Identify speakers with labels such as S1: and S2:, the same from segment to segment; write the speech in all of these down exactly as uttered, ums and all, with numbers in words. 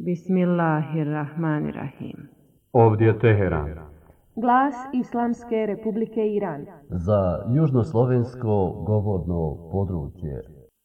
S1: Bismillahirrahmanirrahim.
S2: Ovdje je Teheran.
S3: Glas Islamske Republike Iran.
S4: Za južnoslovensko govorno područje.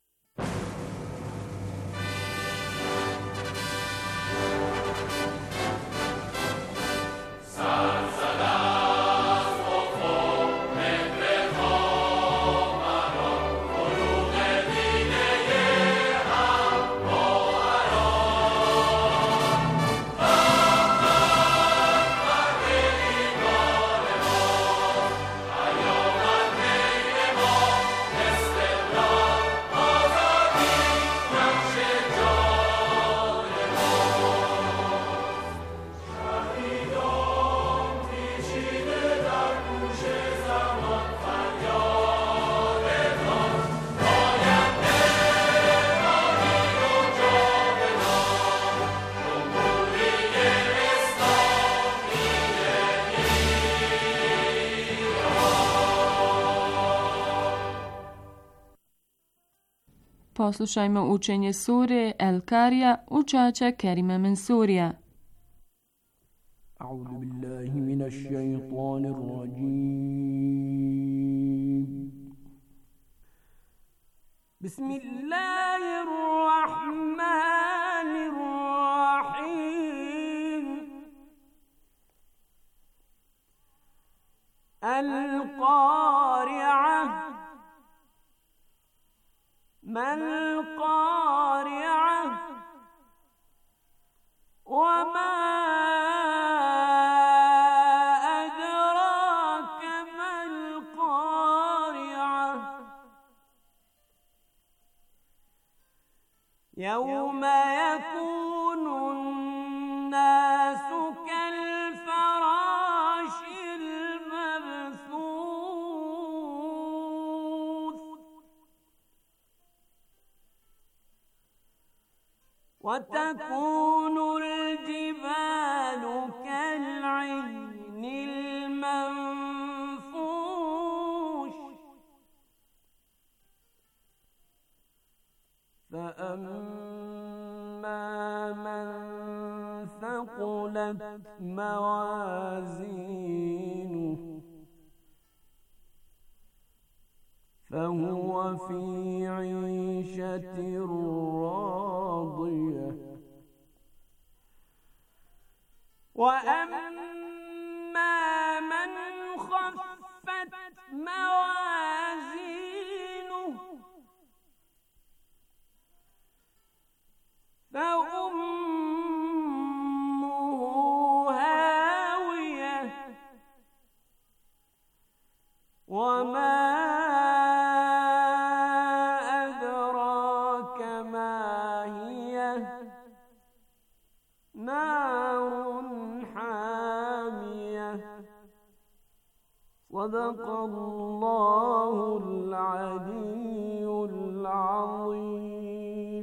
S5: Poslušajmo učenje sure El Karija učača Kerima Mansurija.
S6: A'udhu billahi minash shaytanir rajim. Bismillahir rahmanir rahim. Al-Qari'ah. ما القارعة وما أدراك ما القارعة يوم يكون الناس كالفراش المبثوث وتكون الجبال كالعهن المنفوش فأما من ثقلت موازينه فهو في عيشة راضية وأما من خفت موازينه فأمه هاوية وما صدق الله العلي العظيم.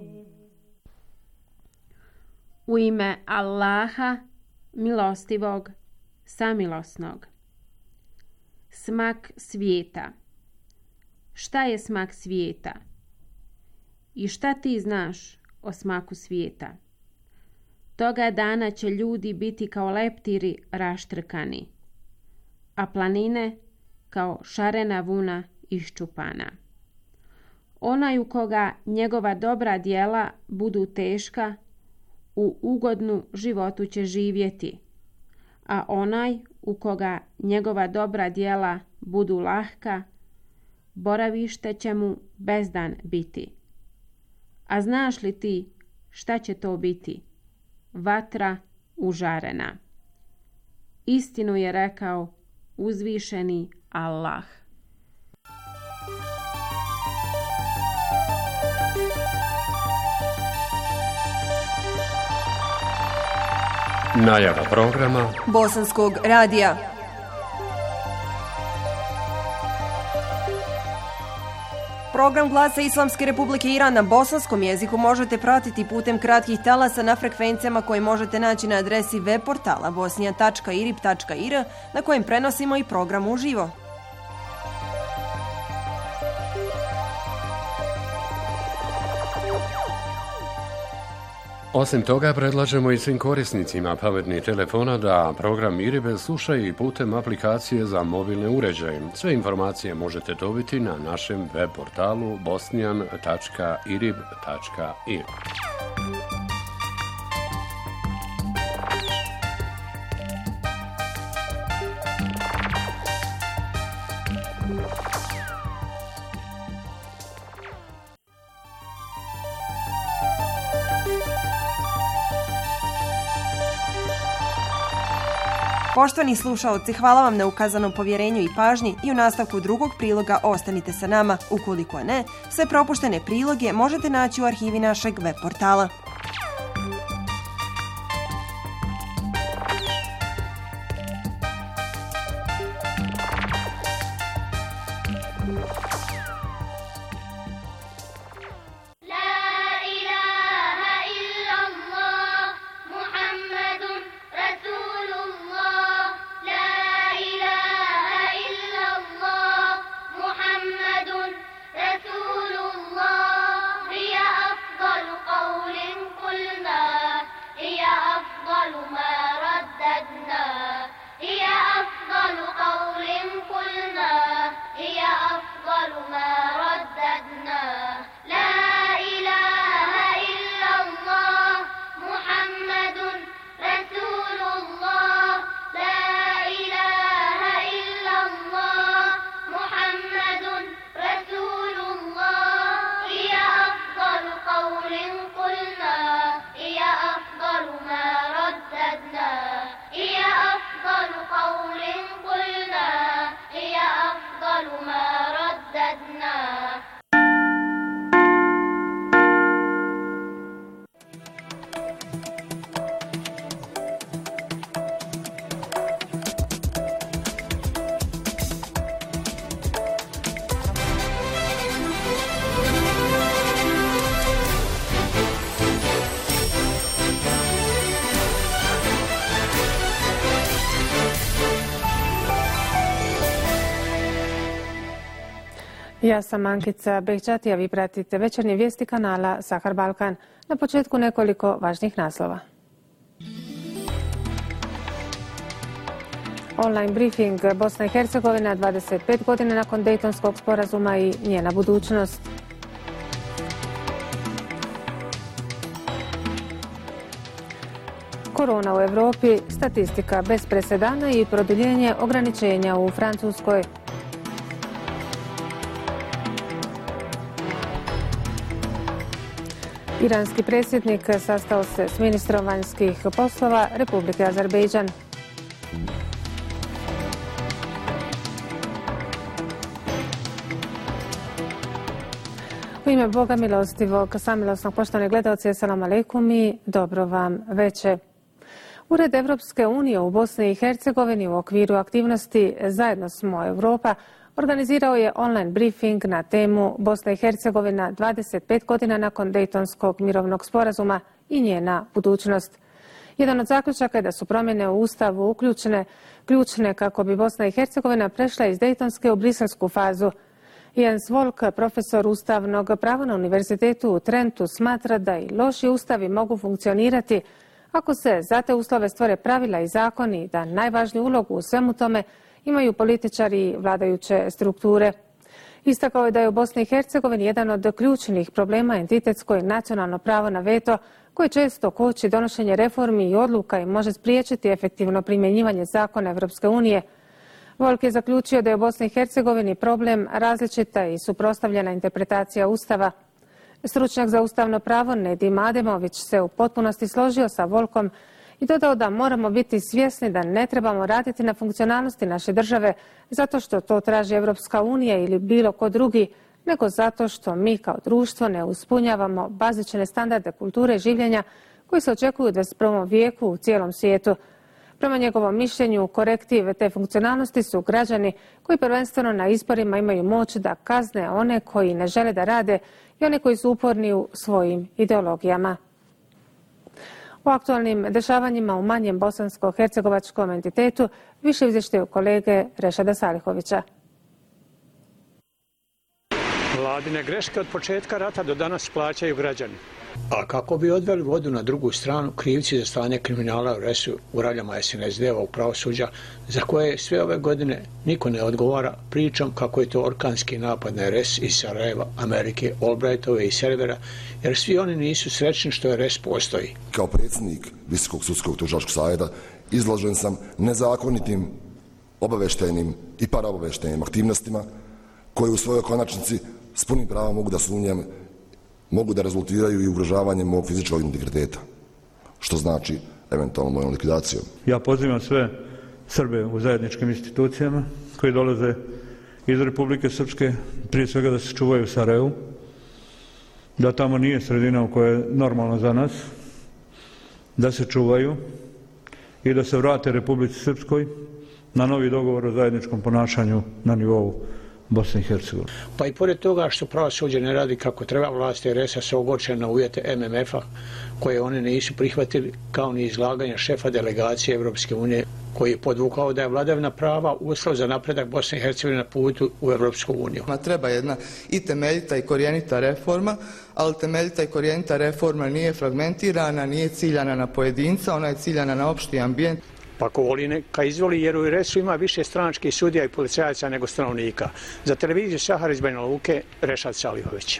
S1: U ime Allaha, milostivog, samilosnog. Smak svijeta. Šta je smak svijeta? I šta ti znaš o smaku svijeta? Toga dana će ljudi biti kao leptiri raštrkani, a planine kao šarena vuna iščupana. Onaj u koga njegova dobra djela budu teška, u ugodnu životu će živjeti, a onaj u koga njegova dobra djela budu lahka, boravište će mu bezdan biti. A znaš li ti šta će to biti? Vatra užarena. Istinu je rekao uzvišeni Allah.
S2: Najava programa
S3: Bosanskog radija. Program Glasa Islamske Republike Iran na bosanskom jeziku možete pratiti putem kratkih talasa na frekvencijama koje možete naći na adresi web portala bosnija tačka irib tačka ir na kojem prenosimo i program uživo.
S2: Osim toga, predlažemo i svim korisnicima pametnih telefona da program IRIB slušaju i putem aplikacije za mobilne uređaje. Sve informacije možete dobiti na našem web portalu bosnijan tačka irib tačka ir.
S3: Poštovani slušaoci, hvala vam na ukazanom povjerenju i pažnji i u nastavku drugog priloga ostanite sa nama. Ukoliko ne, sve propuštene priloge možete naći u arhivi našeg web portala.
S7: Ja sam Ankica Behčati, a vi pratite večernje vijesti kanala Sahar Balkan. Na početku nekoliko važnih naslova. Online briefing Bosna i Hercegovina dvadeset pet godina nakon Dejtonskog sporazuma i njena budućnost. Korona u Europi, statistika bez presedana i produljenje ograničenja u Francuskoj. Iranski predsjednik sastao se s ministrom vanjskih poslova Republike Azerbejdžan. U ime Boga milostivog, samilosnog, poštovani gledalci, assalamu alaikum i dobro vam veče. Ured Evropske unije u Bosni i Hercegovini u okviru aktivnosti Zajedno smo Europa organizirao je online briefing na temu Bosna i Hercegovina dvadeset pet godina nakon Dejtonskog mirovnog sporazuma i njena budućnost. Jedan od zaključaka je da su promjene u Ustavu uključene, ključne kako bi Bosna i Hercegovina prešla iz Dejtonske u briselsku fazu. Jens Volk, profesor ustavnog prava na Univerzitetu u Trentu, smatra da i loši ustavi mogu funkcionirati ako se za te uslove stvore pravila i zakoni, da najvažniju ulogu u svemu tome imaju političari i vladajuće strukture. Istakao je da je u Bosni i Hercegovini jedan od ključnih problema entitetsko i nacionalno pravo na veto, koje često koči donošenje reformi i odluka i može spriječiti efektivno primjenjivanje zakona Evropske unije. Volk je zaključio da je u Bosni i Hercegovini problem različita i suprotstavljena interpretacija Ustava. Stručnjak za ustavno pravo Nedim Ademović se u potpunosti složio sa Volkom i dodao da moramo biti svjesni da ne trebamo raditi na funkcionalnosti naše države zato što to traži Evropska unija ili bilo ko drugi, nego zato što mi kao društvo ne ispunjavamo bazične standarde kulture i življenja koji se očekuju u dvadeset prvom vijeku u cijelom svijetu. Prema njegovom mišljenju, korektiv te funkcionalnosti su građani koji prvenstveno na izborima imaju moć da kazne one koji ne žele da rade i one koji su uporni u svojim ideologijama. O aktualnim dešavanjima u manjem bosansko-hercegovačkom entitetu više izvještaju kolege Rešada Salihovića.
S8: Vladine greške od početka rata do danas plaćaju građani. A kako bi odveli vodu na drugu stranu, krivci za stanje kriminala u R E S-u u raljama S N S D-ova u pravosuđa, za koje sve ove godine niko ne odgovara pričom kako je to orkanski napad na R E S iz Sarajeva, Amerike, Albrightove i servera, jer svi oni nisu srećni što R E S postoji.
S9: Kao predsjednik Visokog sudskog tužilačkog savjeta izložen sam nezakonitim obaveštajnim i paraobaveštajnim aktivnostima koje u svojoj konačnici s punim pravom mogu da sumnjam mogu da rezultiraju i ugrožavanjem mog fizičkog integriteta, što znači eventualno mojom likvidacijom.
S10: Ja pozivam sve Srbe u zajedničkim institucijama koji dolaze iz Republike Srpske, prije svega da se čuvaju u Sarajevu, da tamo nije sredina u kojoj je normalno za nas, da se čuvaju i da se vrate Republici Srpskoj na novi dogovor o zajedničkom ponašanju na nivou Bosne i Hercegovine.
S8: Pa i pored toga što pravosuđe ne radi kako treba, vlasti R E S-a se ogorče na uvjete M M F-a koje oni nisu prihvatili, kao ni izlaganje šefa delegacije Evropske unije koji je podvukao da je vladavina prava uslov za napredak Bosne i Hercegovine na putu u Evropsku uniju.
S11: Treba jedna i temeljita i korijenita reforma, ali temeljita i korijenita reforma nije fragmentirana, nije ciljana na pojedinca, ona je ciljana na opšti ambijent.
S8: Pa ko voli neka izvoli, jer u R E S-u ima više stranačkih sudija i policajaca nego stanovnika. Za televiziju Sahar iz Banja Luke, Rešad Salihović.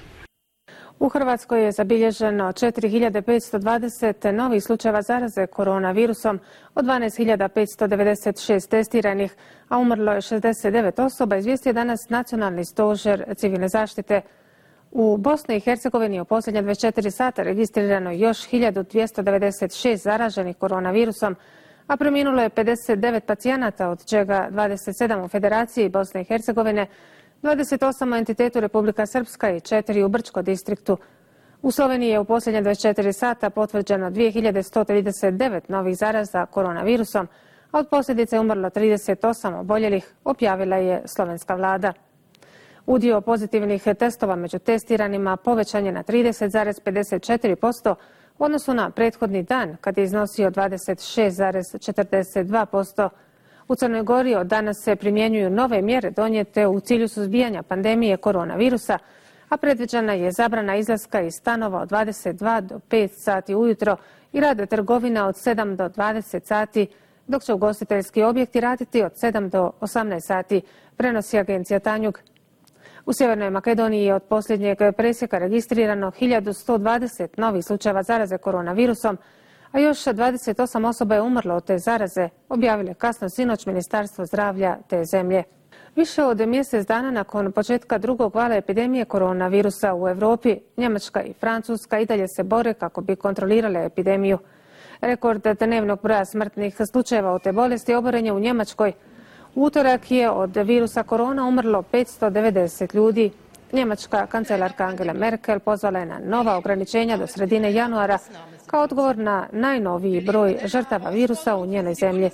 S7: U Hrvatskoj je zabilježeno četiri hiljade petsto dvadeset novih slučajeva zaraze koronavirusom, od dvanaest hiljada petsto devedeset šest testiranih, a umrlo je šezdeset devet osoba, izvijestio danas Nacionalni stožer civilne zaštite. U Bosni i Hercegovini u posljednje dvadeset četiri sata registrirano još hiljadu dvjesto devedeset šest zaraženih koronavirusom, a preminulo je pedeset devet pacijenata, od čega dvadeset sedam u Federaciji Bosne i Hercegovine, dvadeset osam u entitetu Republika Srpska i četiri u Brčko distriktu. U Sloveniji je u posljednje dvadeset četiri sata potvrđeno dvije hiljade sto trideset devet novih zaraza koronavirusom, a od posljedice je umrlo trideset osam oboljelih, objavila je slovenska vlada. Udio pozitivnih testova među testiranima povećan je na trideset zarez pedeset četiri posto u odnosu na prethodni dan, kad je iznosio dvadeset šest zarez četrdeset dva posto. U Crnoj Gori od danas se primjenjuju nove mjere donijete u cilju suzbijanja pandemije koronavirusa, a predviđena je zabrana izlaska iz stanova od dvadeset dva do pet sati ujutro i rad trgovina od sedam do dvadeset sati, dok će ugostiteljski objekti raditi od sedam do osamnaest sati, prenosi agencija Tanjug. U Sjevernoj Makedoniji je od posljednjeg presjeka registrirano hiljadu sto dvadeset novih slučajeva zaraze koronavirusom, a još dvadeset osam osoba je umrlo od te zaraze, objavile kasno sinoć Ministarstvo zdravlja te zemlje. Više od mjesec dana nakon početka drugog vala epidemije koronavirusa u Europi, Njemačka i Francuska i dalje se bore kako bi kontrolirale epidemiju. Rekord dnevnog broja smrtnih slučajeva od te bolesti oboren je u Njemačkoj. U utorak je od virusa korona umrlo petsto devedeset ljudi. Njemačka kancelarka Angela Merkel pozvala je na nova ograničenja do sredine januara kao odgovor na najnoviji broj žrtava virusa u njenoj zemlji.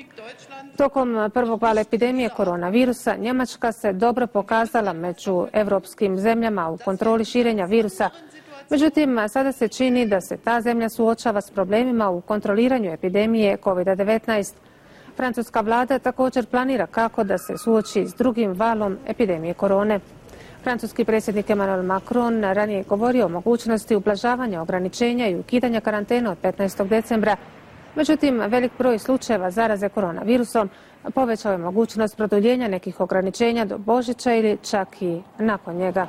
S7: Tokom prvog vala epidemije koronavirusa Njemačka se dobro pokazala među evropskim zemljama u kontroli širenja virusa. Međutim, sada se čini da se ta zemlja suočava s problemima u kontroliranju epidemije kovid devetnaest. Francuska vlada također planira kako da se suoči s drugim valom epidemije korone. Francuski predsjednik Emmanuel Macron ranije je govorio o mogućnosti ublažavanja ograničenja i ukidanja karantena od petnaestog decembra. Međutim, velik broj slučajeva zaraze koronavirusom povećao je mogućnost produljenja nekih ograničenja do Božića ili čak i nakon njega.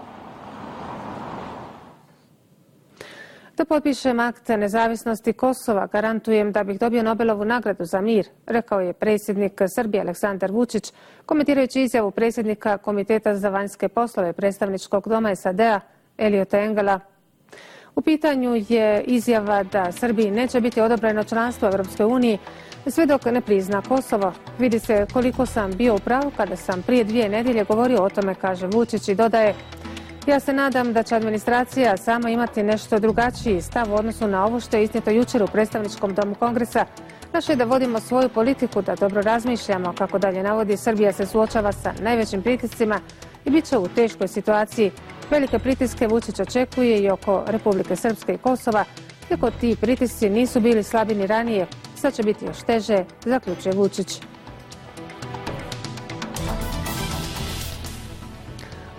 S7: Da potpišem akt nezavisnosti Kosova, garantujem da bih dobio Nobelovu nagradu za mir, rekao je predsjednik Srbije Aleksandar Vučić, komentirajući izjavu predsjednika Komiteta za vanjske poslove predstavničkog doma S A D-a Eliota Engela. U pitanju je izjava da Srbiji neće biti odobreno članstvo u Europskoj uniji sve dok ne prizna Kosovo. Vidi se koliko sam bio u pravu kada sam prije dvije nedjelje govorio o tome, kaže Vučić i dodaje: ja se nadam da će administracija sama imati nešto drugačiji stav u odnosu na ovo što je iznijeto jučer u predstavničkom domu Kongresa. Naše je da vodimo svoju politiku, da dobro razmišljamo, kako dalje navodi. Srbija se suočava sa najvećim pritiscima i bit će u teškoj situaciji. Velike pritiske Vučić očekuje i oko Republike Srpske i Kosova. Iako ti pritisci nisu bili slabi ni ranije, sad će biti još teže, zaključuje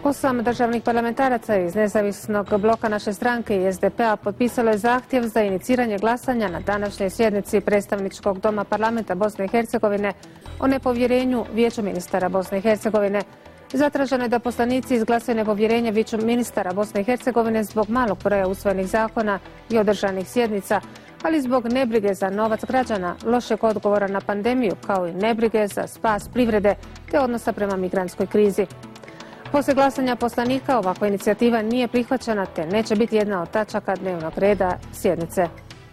S7: Osam državnih parlamentaraca iz nezavisnog bloka naše stranke i S D P-a potpisalo je zahtjev za iniciranje glasanja na današnjoj sjednici predstavničkog doma parlamenta Bosne i Hercegovine o nepovjerenju Vijeću ministara Bosne i Hercegovine. Zatraženo je da poslanici izglasaju nepovjerenje Vijeću ministara Bosne i Hercegovine zbog malog broja usvojenih zakona i održanih sjednica, ali zbog nebrige za novac građana, lošeg odgovora na pandemiju, kao i nebrige za spas privrede te odnosa prema migrantskoj krizi. Poslije glasanja poslanika ovakva inicijativa nije prihvaćena te neće biti jedna od tačaka dnevnog reda sjednice.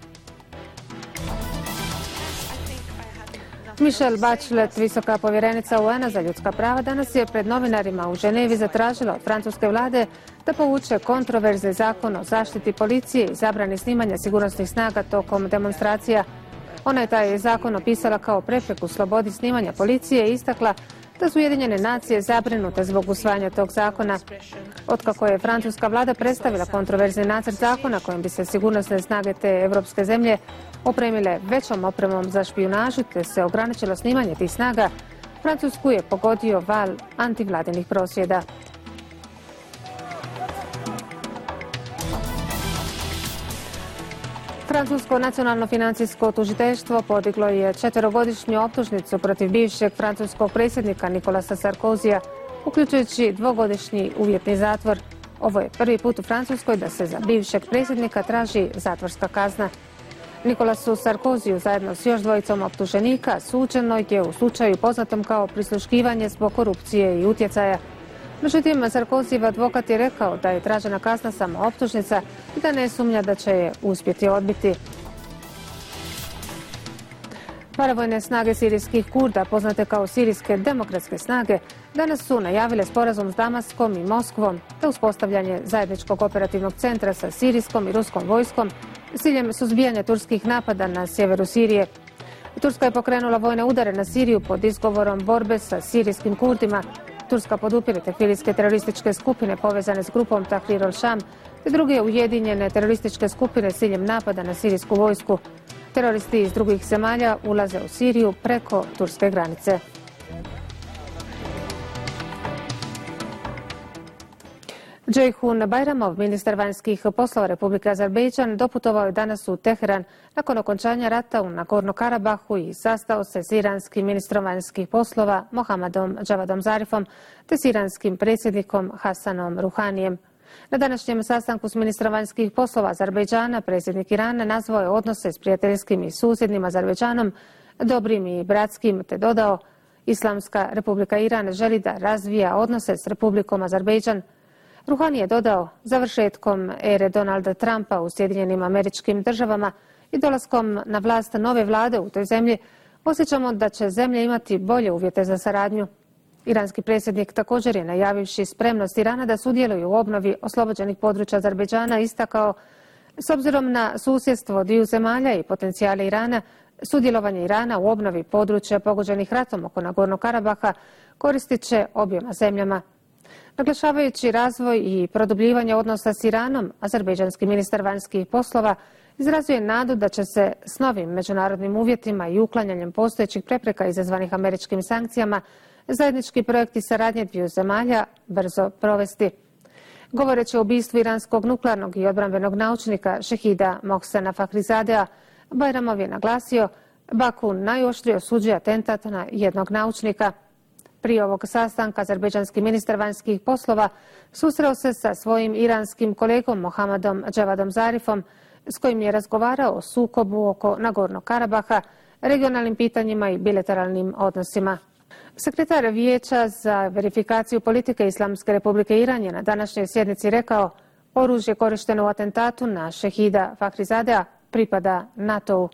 S7: Michelle Bachelet, visoka povjerenica U N-a za ljudska prava, danas je pred novinarima u Ženevi zatražila od francuske vlade da povuče kontroverzni zakon o zaštiti policije i zabrani snimanja sigurnosnih snaga tokom demonstracija. Ona je taj zakon opisala kao prepreku slobodi snimanja policije i istakla da su Ujedinjene nacije zabrinute zbog usvajanja tog zakona. Otkako je francuska vlada predstavila kontroverzni nacrt zakona kojim bi se sigurnosne snage te evropske zemlje opremile većom opremom za špijunažu te se ograničilo snimanje tih snaga, Francusku je pogodio val antivladinih prosvjeda. Francusko nacionalno financijsko tužiteljstvo podiglo je četverogodišnju optužnicu protiv bivšeg francuskog predsjednika Nicolasa Sarkozija, uključujući dvogodišnji uvjetni zatvor. Ovo je prvi put u Francuskoj da se za bivšeg predsjednika traži zatvorska kazna. Nicolasu Sarkoziju zajedno s još dvojicom optuženika suđeno je u slučaju poznatom kao prisluškivanje zbog korupcije i utjecaja. Međutim, Sarkozijev advokat je rekao da je tražena kazna samo optužnica i da ne sumnja da će je uspjeti odbiti. Paravojne snage sirijskih Kurda, poznate kao sirijske demokratske snage, danas su najavile sporazum s Damaskom i Moskvom te uspostavljanje zajedničkog operativnog centra sa sirijskom i ruskom vojskom s ciljem suzbijanja turskih napada na sjeveru Sirije. Turska je pokrenula vojne udare na Siriju pod izgovorom borbe sa sirijskim Kurdima. Turska podupire tekfilijske terorističke skupine povezane s grupom Tahrir al-Sham te druge ujedinjene terorističke skupine s ciljem napada na sirijsku vojsku. Teroristi iz drugih zemalja ulaze u Siriju preko turske granice. Ceyhun Bayramov, ministar vanjskih poslova Republike Azerbejdžan, doputovao je danas u Teheran nakon okončanja rata u Nagorno-Karabahu i sastao se s iranskim ministrom vanjskih poslova Mohammadom Javadom Zarifom te s iranskim predsjednikom Hasanom Ruhanijem. Na današnjem sastanku s ministrom vanjskih poslova Azerbejdžana predsjednik Irana nazvao je odnose s prijateljskim i susjednim Azerbejdžanom dobrim i bratskim te dodao: Islamska Republika Iran želi da razvija odnose s Republikom Azerbejdžan. Ruhani je dodao: završetkom ere Donalda Trumpa u Sjedinjenim Američkim Državama i dolaskom na vlast nove vlade u toj zemlji osjećamo da će zemlja imati bolje uvjete za saradnju. Iranski predsjednik također je, najavivši spremnost Irana da sudjeluje u obnovi oslobođenih područja Azerbejdžana, istakao: s obzirom na susjedstvo dviju zemalja i potencijale Irana, sudjelovanje Irana u obnovi područja pogođenih ratom oko Nagorno-Karabaha koristit će objema zemljama. Naglašavajući razvoj i produbljivanje odnosa s Iranom, azerbejdžanski ministar vanjskih poslova izrazio je nadu da će se s novim međunarodnim uvjetima i uklanjanjem postojećih prepreka izazvanih američkim sankcijama zajednički projekti saradnje dviju zemalja brzo provesti. Govoreći o ubistvu iranskog nuklearnog i odbrambenog naučnika Šehida Mohsena Fakhrizadea, Bayramov je naglasio: Baku najoštrije osuđuje atentat na jednog naučnika. Prije ovog sastanka azerbejdžanski ministar vanjskih poslova susreo se sa svojim iranskim kolegom Mohammadom Javadom Zarifom, s kojim je razgovarao o sukobu oko Nagorno-Karabaha, regionalnim pitanjima i bilateralnim odnosima. Sekretar Vijeća za verifikaciju politike Islamske Republike Iran je na današnjoj sjednici rekao: oružje korišteno u atentatu na Šehida Fakhrizadea pripada NATO-u.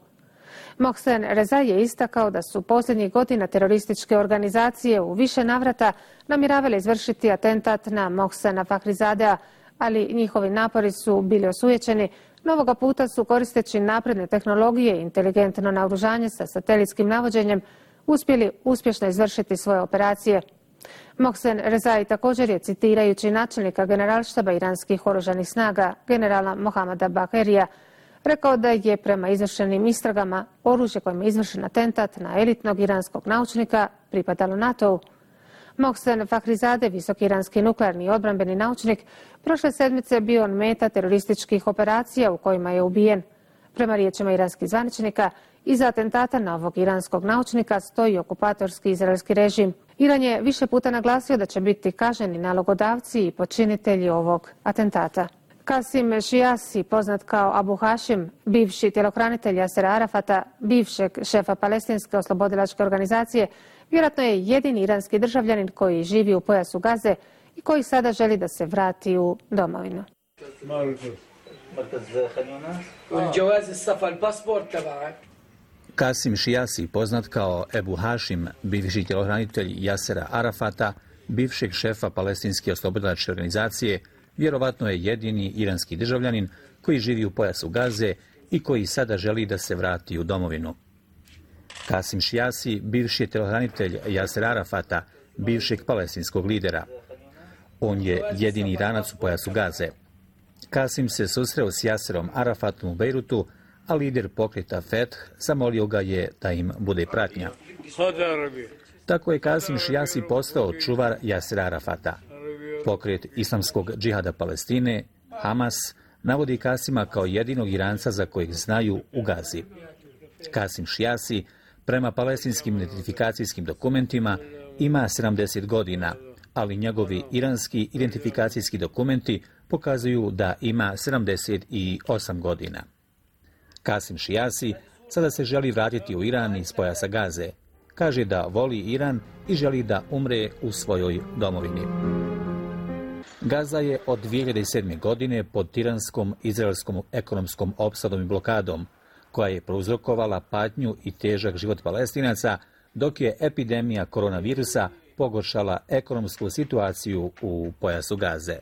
S7: Mohsen Reza je istakao da su posljednjih godina terorističke organizacije u više navrata namjeravale izvršiti atentat na Mohsena Fakhrizadea, ali njihovi napori su bili osujećeni. Novoga puta su, koristeći napredne tehnologije i inteligentno naoružanje sa satelitskim navođenjem, uspjeli uspješno izvršiti svoje operacije. Mohsen Rezai također je, citirajući načelnika generalštaba iranskih oružanih snaga, generala Mohammada Baherija, rekao da je prema izvršenim istragama oružje kojim je izvršen atentat na elitnog iranskog naučnika pripadalo NATO-u. Mohsen Fakhrizadeh, visoki iranski nuklearni i odbrambeni naučnik, prošle sedmice bio on meta terorističkih operacija u kojima je ubijen. Prema riječima iranskih zvaničnika, iza atentata na ovog iranskog naučnika stoji okupatorski izraelski režim. Iran je više puta naglasio da će biti kažnjeni nalogodavci i počinitelji ovog atentata. Kasim Šijasi, poznat kao Abu Hashim, bivši tjelohranitelj Jasera Arafata, bivšeg šefa palestinske oslobodilačke organizacije, vjerojatno je jedini iranski državljanin koji živi u pojasu Gaze i koji sada želi da se vrati u domovinu.
S12: Kasim Šijasi, poznat kao Abu Hashim, bivši tjelohranitelj Jasera Arafata, bivšeg šefa palestinske oslobodilačke organizacije, vjerovatno je jedini iranski državljanin koji živi u pojasu Gaze i koji sada želi da se vrati u domovinu. Kasim Šijasi, bivši tjelohranitelj Jasera Arafata, bivšeg palestinskog lidera. On je jedini Iranac u pojasu Gaze. Kasim se susreo s Jaserom Arafatom u Bejrutu, a lider pokreta Feth zamolio ga je da im bude pratnja. Tako je Kasim Šijasi postao čuvar Jasera Arafata. Pokret islamskog džihada Palestine, Hamas, navodi Kasima kao jedinog Iranca za kojeg znaju u Gazi. Kasim Šijasi, prema palestinskim identifikacijskim dokumentima, ima sedamdeset godina, ali njegovi iranski identifikacijski dokumenti pokazuju da ima sedamdeset osam godina. Kasim Šijasi sada se želi vratiti u Iran iz pojasa Gaze. Kaže da voli Iran i želi da umre u svojoj domovini. Gaza je od dvije hiljade sedme. godine pod tiranskom izraelskom ekonomskom opsadom i blokadom, koja je prouzrokovala patnju i težak život Palestinaca, dok je epidemija koronavirusa pogoršala ekonomsku situaciju u pojasu Gaze.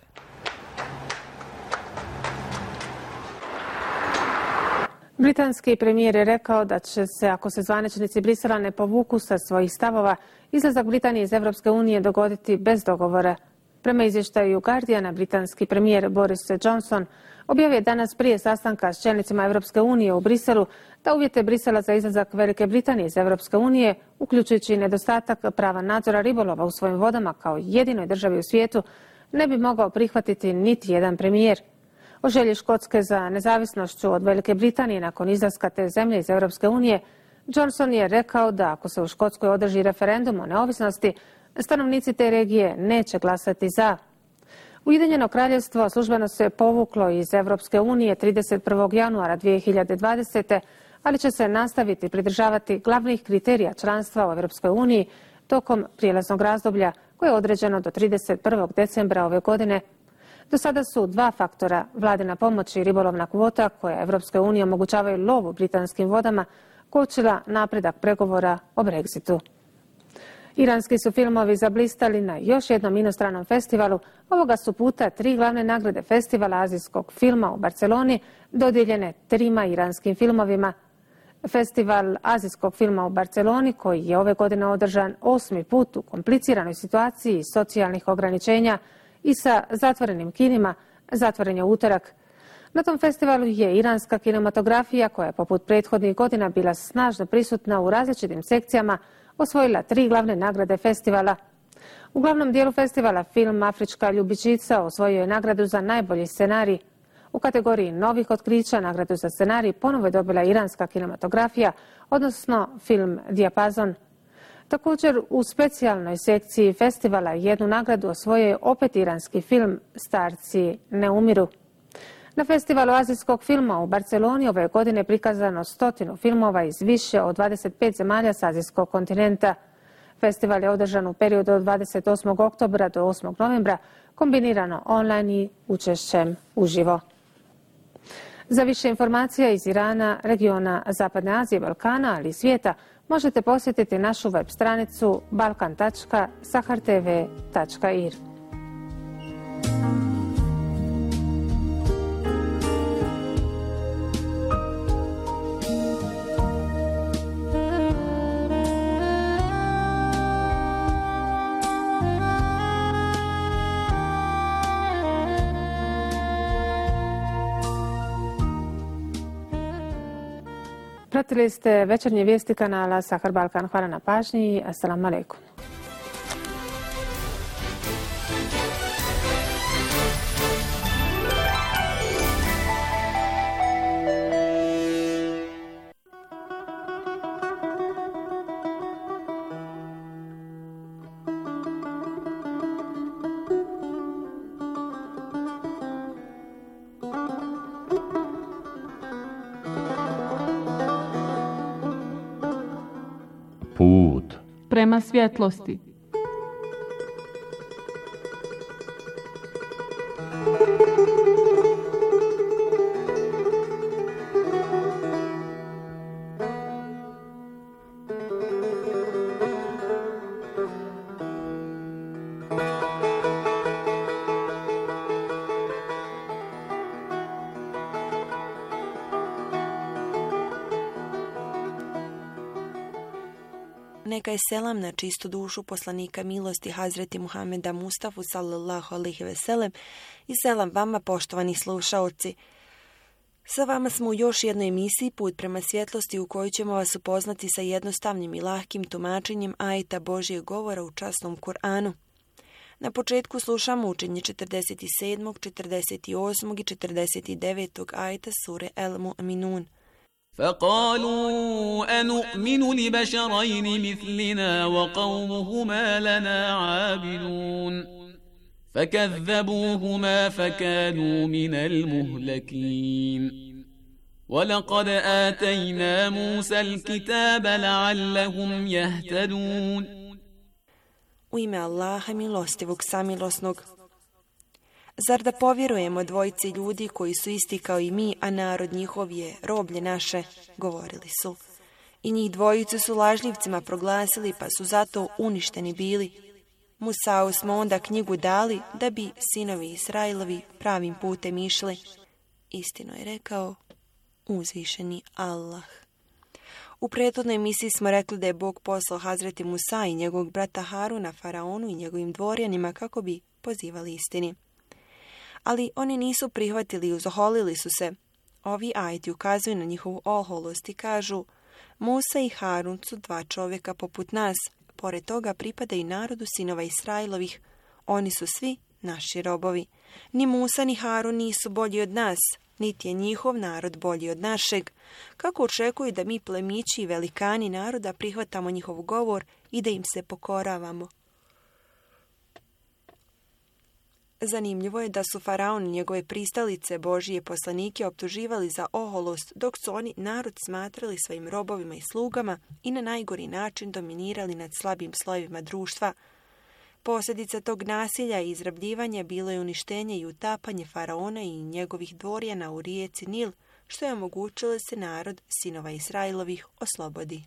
S7: Britanski premijer je rekao da će se, ako se zvaničnici Brisela ne povuku sa svojih stavova, izlazak Britanije iz Europske unije dogoditi bez dogovora. Prema izvještaju Guardiana, britanski premijer Boris Johnson objavio je danas prije sastanka s čelnicima Europske unije u Briselu da uvjete Brisela za izlazak Velike Britanije iz Europske unije, uključujući nedostatak prava nadzora ribolova u svojim vodama kao jedinoj državi u svijetu, ne bi mogao prihvatiti niti jedan premijer. O želji Škotske za nezavisnošću od Velike Britanije nakon izlaska te zemlje iz Europske unije, Johnson je rekao da ako se u Škotskoj održi referendum o neovisnosti, stanovnici te regije neće glasati za. Ujedinjeno kraljevstvo službeno se povuklo iz Europske unije trideset prvog januara dvije hiljade dvadesete. ali će se nastaviti pridržavati glavnih kriterija članstva u Europskoj uniji tokom prijelaznog razdoblja koje je određeno do trideset prvog decembra ove godine. Do sada su dva faktora, vladina pomoć i ribolovna kvota koja Europskoj uniji omogućavaju lov u britanskim vodama, kočila napredak pregovora o Brexitu. Iranski su filmovi zablistali na još jednom inostranom festivalu. Ovoga su puta tri glavne nagrade festivala azijskog filma u Barceloni dodijeljene trima iranskim filmovima. Festival azijskog filma u Barceloni, koji je ove godine održan osmi put u kompliciranoj situaciji socijalnih ograničenja i sa zatvorenim kinima, zatvoren je utorak. Na tom festivalu je iranska kinematografija, koja je poput prethodnih godina bila snažno prisutna u različitim sekcijama, osvojila tri glavne nagrade festivala. U glavnom dijelu festivala film Afrička ljubičica osvojio je nagradu za najbolji scenarij. U kategoriji novih otkrića nagradu za scenarij ponovo je dobila iranska kinematografija, odnosno film Dijapazon. Također u specijalnoj sekciji festivala jednu nagradu osvojio je opet iranski film Starci ne umiru. Na festivalu azijskog filma u Barceloni ove godine prikazano stotinu filmova iz više od dvadeset pet zemalja s azijskog kontinenta. Festival je održan u periodu od dvadeset osmog oktobra do osmog novembra, kombinirano online i učešćem uživo. Za više informacija iz Irana, regiona Zapadne Azije, Balkana, ali i svijeta, možete posjetiti našu web stranicu balkan tačka sahartv tačka ir. Pratili ste večernje vijesti kanala Sahar Balkan. Hvala na pažnji i assalamu alaikum.
S5: prema svjetlosti.
S13: Neka je selam na čistu dušu poslanika milosti Hazreti Muhameda Mustafa sallallahu alejhi ve sellem i selam vama, poštovani slušaoci. Sa vama smo u još jednoj emisiji Put prema svjetlosti, u kojoj ćemo vas upoznati sa jednostavnim i lahkim tumačenjem ajeta Božjeg govora u časnom Kur'anu. Na početku slušamo učenje četrdeset sedmog, četrdeset osmog i četrdeset devetog ajeta sure El Mu'minun.
S14: فقالوا أنؤمن لبشرين مثلنا وقومهما لنا عابدون فكذبوهما فكانوا من المهلكين ولقد آتينا موسى الكتاب لعلهم يهتدون.
S13: U ime Allaha milostivog samilosnog. Zar da povjerujemo dvojici ljudi koji su isti kao i mi, a narod njihov je roblje naše, govorili su. I njih dvojicu su lažljivcima proglasili, pa su zato uništeni bili. Musau smo onda knjigu dali da bi sinovi Israilovi pravim putem išli. Istino je rekao uzvišeni Allah. U prethodnoj emisiji smo rekli da je Bog poslao Hazreti Musa i njegovog brata Haruna faraonu i njegovim dvorjanima kako bi pozivali istini. Ali oni nisu prihvatili i uzoholili su se. Ovi ajeti ukazuju na njihovu oholost i kažu: Musa i Harun su dva čovjeka poput nas, pored toga pripadaju narodu sinova Israilovih, oni su svi naši robovi. Ni Musa ni Harun nisu bolji od nas, niti je njihov narod bolji od našeg. Kako očekuju da mi plemići i velikani naroda prihvatamo njihov govor i da im se pokoravamo? Zanimljivo je da su faraon i njegove pristalice Božije poslanike optuživali za oholost, dok su oni narod smatrali svojim robovima i slugama i na najgori način dominirali nad slabim slojevima društva. Posljedica tog nasilja i izrabljivanja bilo je uništenje i utapanje faraona i njegovih dvorjana u rijeci Nil, što je omogućilo da se narod sinova Israilovih oslobodi.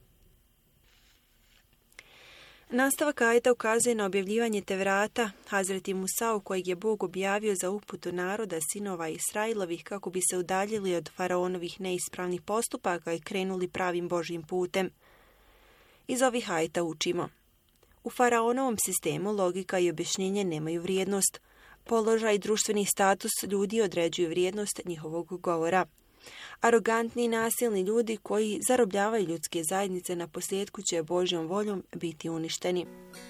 S13: Nastavak ajeta ukazuje na objavljivanje Tevrata, Hazreti Musau, kojeg je Bog objavio za uputu naroda sinova Israilovih kako bi se udaljili od faraonovih neispravnih postupaka i krenuli pravim Božjim putem. Iz ovih ajeta učimo: u faraonovom sistemu logika i objašnjenje nemaju vrijednost. Položaj i društveni status ljudi određuju vrijednost njihovog govora. Arogantni i nasilni ljudi koji zarobljavaju ljudske zajednice na posljedku će Božjom voljom biti uništeni.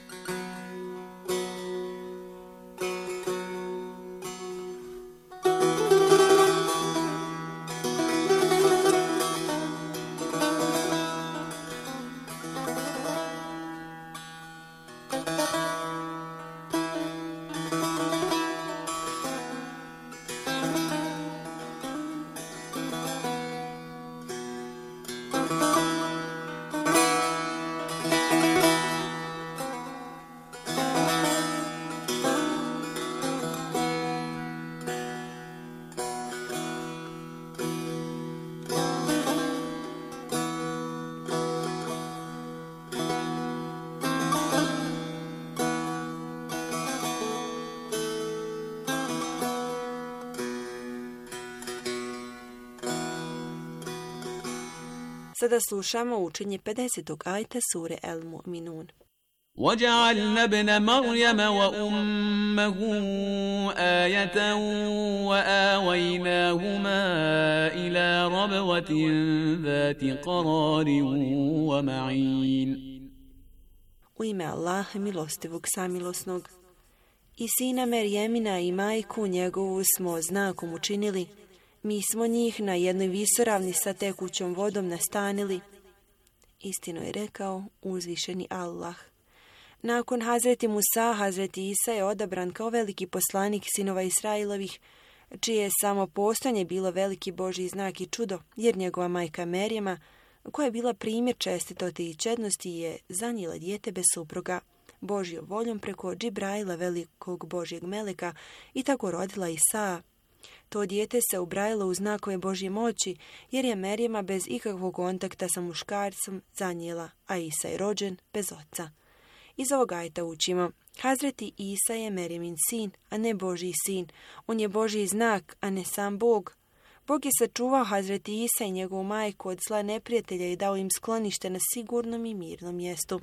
S13: Sada slušamo učenje pedesetog ajeta sure El Mu'minun.
S14: وَجَعَلْنَا ابْنَ مَرْيَمَ وَأُمَّهُ آيَةً وَآوَيْنَاهُمَا إِلَى رَبْوَةٍ ذَاتِ قَرَارٍ وَمَعِينٍ.
S13: U ime Allaha milostivog samilosnog. I sina Merjemina i majku njegovu smo znakom učinili. Mi smo njih na jednoj visoravni sa tekućom vodom nastanili. Istino je rekao uzvišeni Allah. Nakon Hazreti Musa, Hazreti Isa je odabran kao veliki poslanik sinova Israilovih, čije je samo postojanje bilo veliki Božji znak i čudo, jer njegova majka Merjema koja je bila primjer čestitosti i čednosti, je zanijela dijete bez supruga, Božjom voljom preko Džibraila, velikog Božjeg meleka, i tako rodila Isaa. To dijete se ubrajalo u znakove Božje moći, jer je Merjema bez ikakvog kontakta sa muškarcem zanijela, a Isa je rođen bez oca. Iz ovog ajeta učimo: Hazreti Isa je Merjemin sin, a ne Božji sin. On je Božji znak, a ne sam Bog. Bog je sačuvao Hazreti Isa i njegovu majku od zla neprijatelja i dao im sklonište na sigurnom i mirnom mjestu.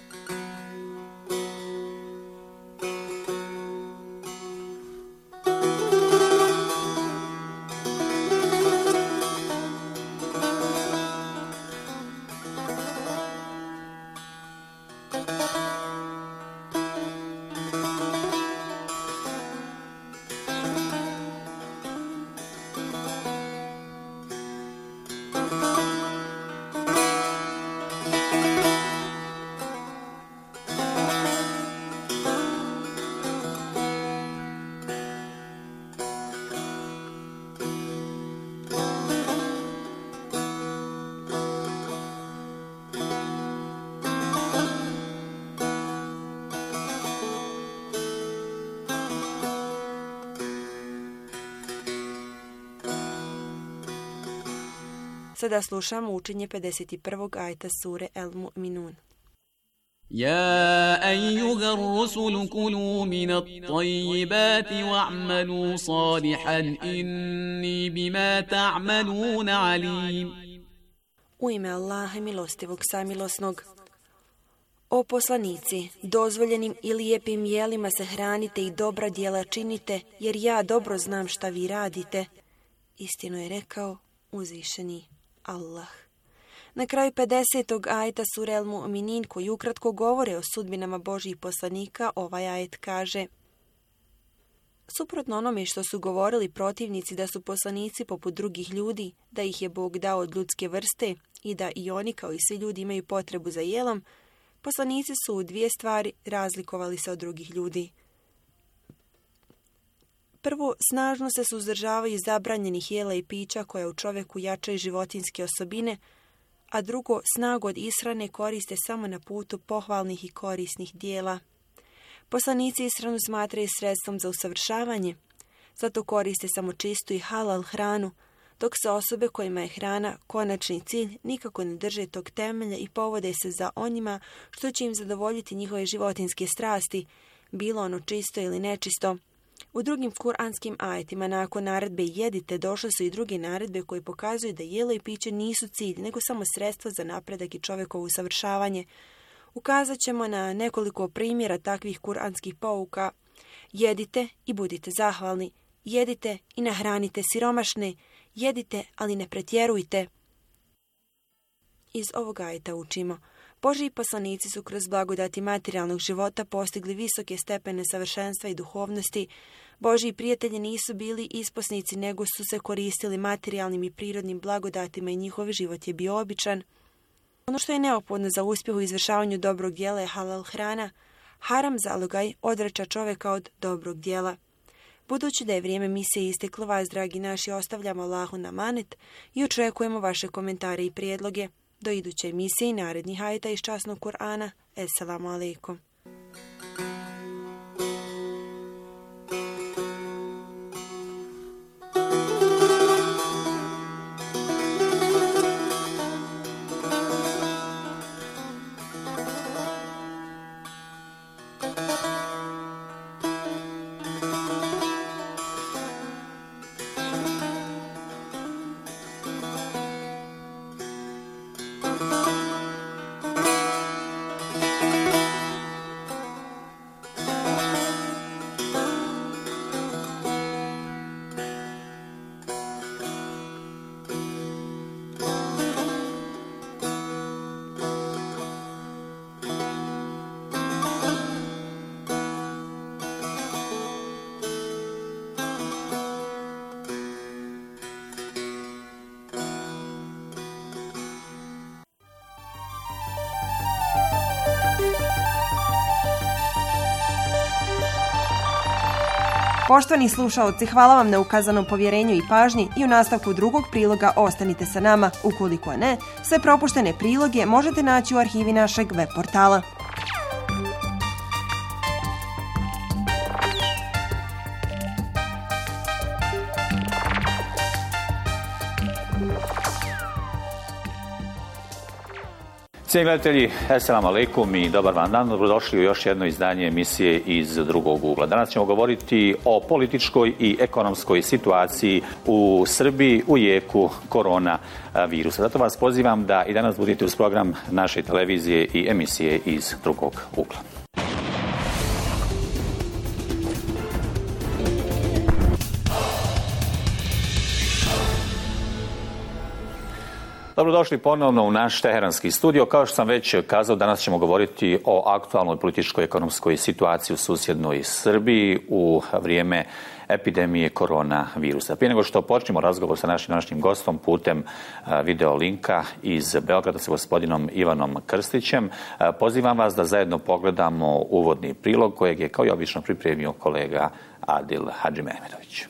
S13: Sada slušamo učenje pedeset prvog ajeta sure El Mu'minun.
S14: يا أيها الرسل كلوا من الطيبات واعملوا صالحا إني بما تعملون عليم.
S13: U ime Allaha milostivog samilosnog. O poslanici, dozvoljenim i lijepim jelima se hranite i dobra djela činite, jer ja dobro znam šta vi radite. Istinu je rekao uzvišeni Allah. Na kraju pedesetog ajeta sure El Mu'minin, koji ukratko govore o sudbinama Božjih poslanika, ovaj ajet kaže: Suprotno onome što su govorili protivnici da su poslanici poput drugih ljudi, da ih je Bog dao od ljudske vrste i da i oni kao i svi ljudi imaju potrebu za jelom, poslanici su u dvije stvari razlikovali se od drugih ljudi. Prvo, snažno se suzdržavaju zabranjenih jela i pića koja u čovjeku jačaju životinjske osobine, a drugo, snagu od ishrane koriste samo na putu pohvalnih i korisnih dijela. Poslanici ishranu smatraju sredstvom za usavršavanje, zato koriste samo čistu i halal hranu, dok se osobe kojima je hrana konačni cilj nikako ne drže tog temelja i povode se za onima što će im zadovoljiti njihove životinjske strasti, bilo ono čisto ili nečisto. U drugim kuranskim ajetima nakon naredbe jedite došle su i druge naredbe koje pokazuju da jelo i piće nisu cilj, nego samo sredstva za napredak i čovjekovo usavršavanje. Ukazat ćemo na nekoliko primjera takvih kuranskih pouka. Jedite i budite zahvalni. Jedite i nahranite siromašne. Jedite, ali ne pretjerujte. Iz ovog ajeta učimo: Božji poslanici su kroz blagodati materijalnog života postigli visoke stepene savršenstva i duhovnosti. Božji prijatelji nisu bili isposnici, nego su se koristili materijalnim i prirodnim blagodatima i njihov život je bio običan. Ono što je neophodno za uspjeh u izvršavanju dobrog djela je halal hrana. Haram zalogaj odvraća čovjeka od dobrog djela. Budući da je vrijeme misije isteklo, vas, dragi naši, ostavljamo Allahu na manet i očekujemo vaše komentare i prijedloge. Do iduće emisije i narednih ajeta iz časnog Kur'ana. Esselamu alaikum.
S3: Poštovani slušaoci, hvala vam na ukazanom povjerenju i pažnji i u nastavku drugog priloga ostanite sa nama. Ukoliko ne, sve propuštene priloge možete naći u arhivi našeg web portala.
S12: Cijenjeni gledatelji, assalamu alaikum i dobar vam dan. Dobrodošli u još jedno izdanje emisije iz drugog ugla. Danas ćemo govoriti o političkoj i ekonomskoj situaciji u Srbiji u jeku korona virusa. Zato vas pozivam da i danas budete uz program naše televizije i emisije iz drugog ugla. Dobrodošli ponovno u naš teheranski studio. Kao što sam već kazao, danas ćemo govoriti o aktualnoj političkoj i ekonomskoj situaciji u susjednoj Srbiji u vrijeme epidemije koronavirusa. Prije nego što počnemo razgovor sa našim današnjim gostom putem video linka iz Beograda sa gospodinom Ivanom Krstićem, pozivam vas da zajedno pogledamo uvodni prilog kojeg je kao i obično pripremio kolega Adil Hadžimehmedović.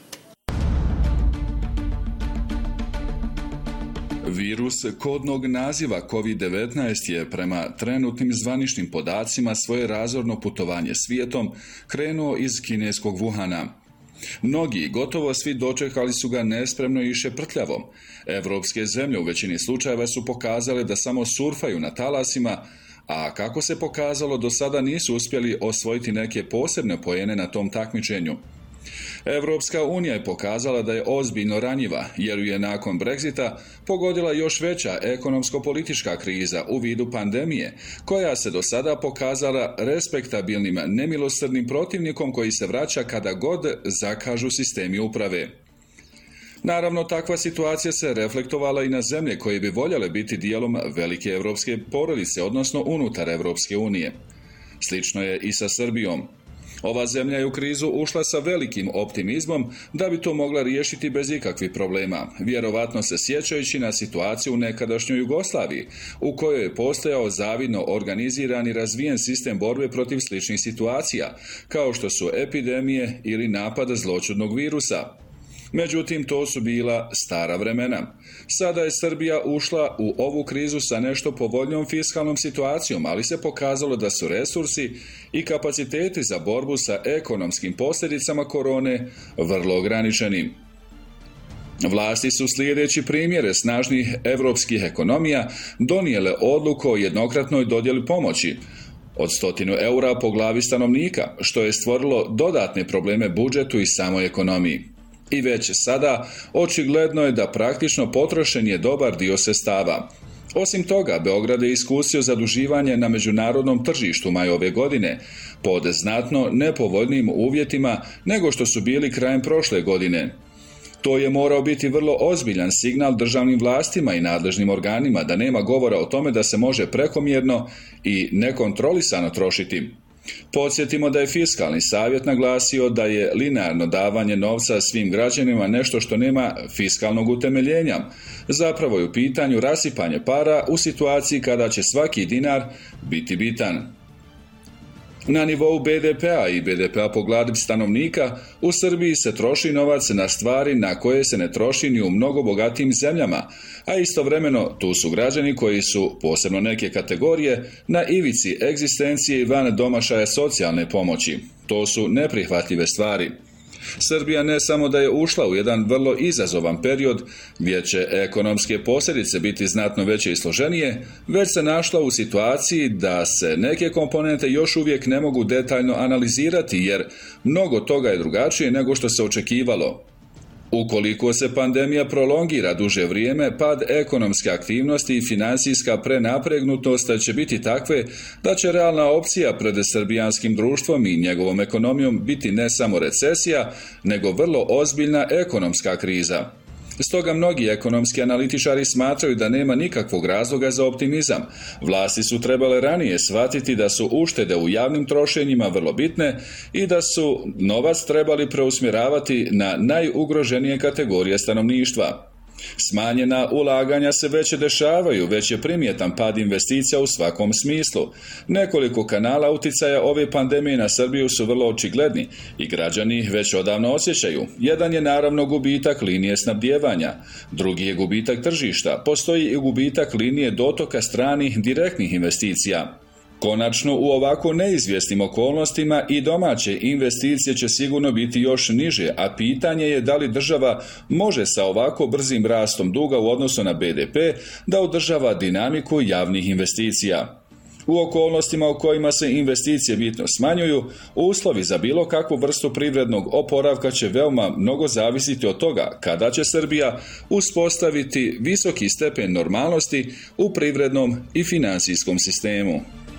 S15: Virus kodnog naziva kovid devetnaest je prema trenutnim zvaničnim podacima svoje razorno putovanje svijetom krenuo iz kineskog Wuhana. Mnogi, gotovo svi, dočekali su ga nespremno i šeprtljavo. Evropske zemlje u većini slučajeva su pokazale da samo surfaju na talasima, a kako se pokazalo, do sada nisu uspjeli osvojiti neke posebne poene na tom takmičenju. Evropska unija je pokazala da je ozbiljno ranjiva, jer ju je nakon Brexita pogodila još veća ekonomsko-politička kriza u vidu pandemije, koja se do sada pokazala respektabilnim, nemilosrdnim protivnikom koji se vraća kada god zakažu sistemi uprave. Naravno, takva situacija se reflektovala i na zemlje koje bi voljele biti dijelom velike evropske porodice, odnosno unutar Evropske unije. Slično je i sa Srbijom. Ova zemlja je u krizu ušla sa velikim optimizmom da bi to mogla riješiti bez ikakvih problema, vjerovatno se sjećajući na situaciju u nekadašnjoj Jugoslaviji, u kojoj je postojao zavidno organiziran i razvijen sistem borbe protiv sličnih situacija, kao što su epidemije ili napada zloćudnog virusa. Međutim, to su bila stara vremena. Sada je Srbija ušla u ovu krizu sa nešto povoljnijom fiskalnom situacijom, ali se pokazalo da su resursi i kapaciteti za borbu sa ekonomskim posljedicama korone vrlo ograničeni. Vlasti su slijedeći primjere snažnih evropskih ekonomija donijele odluku o jednokratnoj dodjeli pomoći od stotinu eura po glavi stanovnika, što je stvorilo dodatne probleme budžetu i samoj ekonomiji. I već sada očigledno je da praktično potrošen je dobar dio sredstava. Osim toga, Beograd je iskusio zaduživanje na međunarodnom tržištu maj ove godine pod znatno nepovoljnijim uvjetima nego što su bili krajem prošle godine. To je morao biti vrlo ozbiljan signal državnim vlastima i nadležnim organima da nema govora o tome da se može prekomjerno i nekontrolisano trošiti. Podsjetimo da je Fiskalni savjet naglasio da je linearno davanje novca svim građanima nešto što nema fiskalnog utemeljenja. Zapravo je u pitanju rasipanje para u situaciji kada će svaki dinar biti bitan. Na nivou be de pea i be de pea po glavi stanovnika u Srbiji se troši novac na stvari na koje se ne troši ni u mnogo bogatijim zemljama, a istovremeno tu su građani koji su, posebno neke kategorije, na ivici egzistencije i van domašaja socijalne pomoći. To su neprihvatljive stvari. Srbija ne samo da je ušla u jedan vrlo izazovan period gdje će ekonomske posljedice biti znatno veće i složenije, već se našla u situaciji da se neke komponente još uvijek ne mogu detaljno analizirati jer mnogo toga je drugačije nego što se očekivalo. Ukoliko se pandemija prolongira duže vrijeme, pad ekonomske aktivnosti i financijska prenapregnutost će biti takve da će realna opcija pred srbijanskim društvom i njegovom ekonomijom biti ne samo recesija, nego vrlo ozbiljna ekonomska kriza. Stoga mnogi ekonomski analitičari smatraju da nema nikakvog razloga za optimizam. Vlasti su trebale ranije shvatiti da su uštede u javnim trošenjima vrlo bitne i da su novac trebali preusmjeravati na najugroženije kategorije stanovništva. Smanjena ulaganja se već dešavaju, već je primjetan pad investicija u svakom smislu. Nekoliko kanala uticaja ove pandemije na Srbiju su vrlo očigledni i građani već odavno osjećaju. Jedan je naravno gubitak linije snabdijevanja, drugi je gubitak tržišta, postoji i gubitak linije dotoka stranih direktnih investicija. Konačno, u ovako neizvjesnim okolnostima i domaće investicije će sigurno biti još niže, a pitanje je da li država može sa ovako brzim rastom duga u odnosu na be de pe da održava dinamiku javnih investicija. U okolnostima u kojima se investicije bitno smanjuju, uslovi za bilo kakvu vrstu privrednog oporavka će veoma mnogo zavisiti od toga kada će Srbija uspostaviti visoki stepen normalnosti u privrednom i finansijskom sistemu.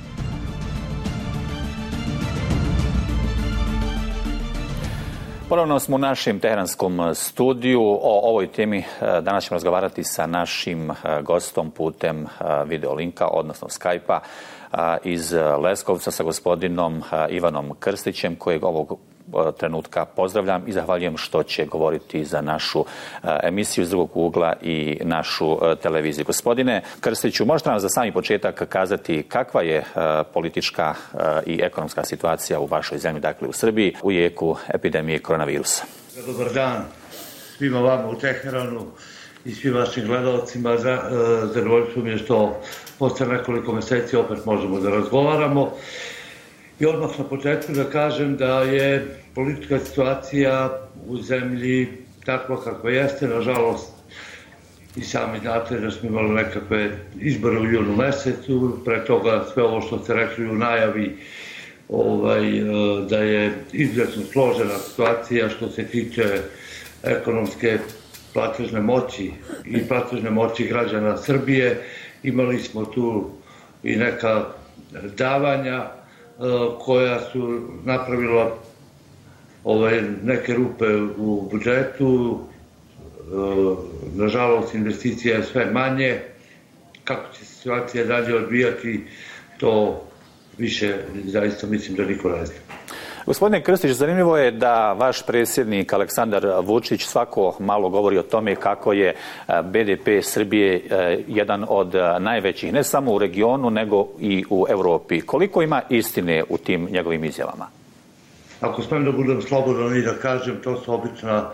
S12: Ponovno smo u našem teheranskom studiju. O ovoj temi danas ćemo razgovarati sa našim gostom putem videolinka, odnosno Skype-a iz Leskovca sa gospodinom Ivanom Krstićem, kojeg ovog trenutka pozdravljam i zahvaljujem što će govoriti za našu emisiju iz drugog ugla i našu televiziju. Gospodine Krstiću, možete nam za sami početak kazati kakva je politička i ekonomska situacija u vašoj zemlji, dakle u Srbiji, u jeku epidemije koronavirusa?
S16: Dobar dan svima vama u Teheranu i svim vašim gledalcima. Zadovoljstvo mi je što posle nekoliko meseci opet možemo da razgovaramo. I odmah na početku da kažem da je politička situacija u zemlji takva kakva jeste. Nažalost, i sami znate da smo imali nekakve izbore u junu mesecu, pre toga sve ovo što ste rekli u najavi, ovaj, da je izuzetno složena situacija što se tiče ekonomske platežne moći i platežne moći građana Srbije. Imali smo tu i neka davanja koja su napravila ovaj, neke rupe u budžetu. Nažalost, investicija je sve manje. Kako će situacija dalje odvijati, to više zaista mislim da niko ne zna.
S12: Gospodine Krstić, zanimljivo je da vaš predsjednik Aleksandar Vučić svako malo govori o tome kako je be de pe Srbije jedan od najvećih, ne samo u regionu, nego i u Evropi. Koliko ima istine u tim njegovim izjavama?
S16: Ako smijem da budem slobodan i da kažem, to su obična,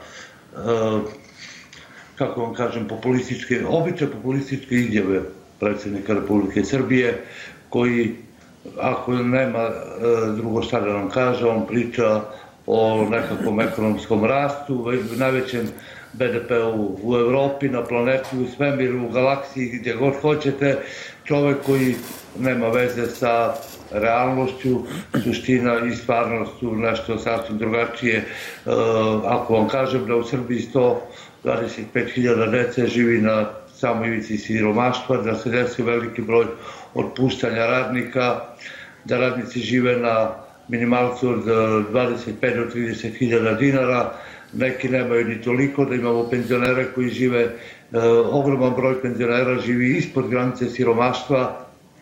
S16: kako vam kažem, populističke, obične populističke izjave predsjednika Republike Srbije, koji, ako nema drugo šta da nam kaže, on priča o nekakvom ekonomskom rastu, najvećem be de pe-u u Evropi, na planeti, u svemiru, u galaksiji, gdje god hoćete. Čovek koji nema veze sa realnošću, suština i stvarnost su nešto sasvim drugačije. Ako vam kažem da u Srbiji sto dvadeset pet hiljada dece živi na samoj ivici siromaštva, da se desi veliki broj otpuštanja radnika, da radnici žive na minimalcu od dvadeset pet do trideset hiljada dinara, neki nemaju ni toliko, da imamo penzionere koji žive, ogroman broj penzionera živi ispod granice siromaštva,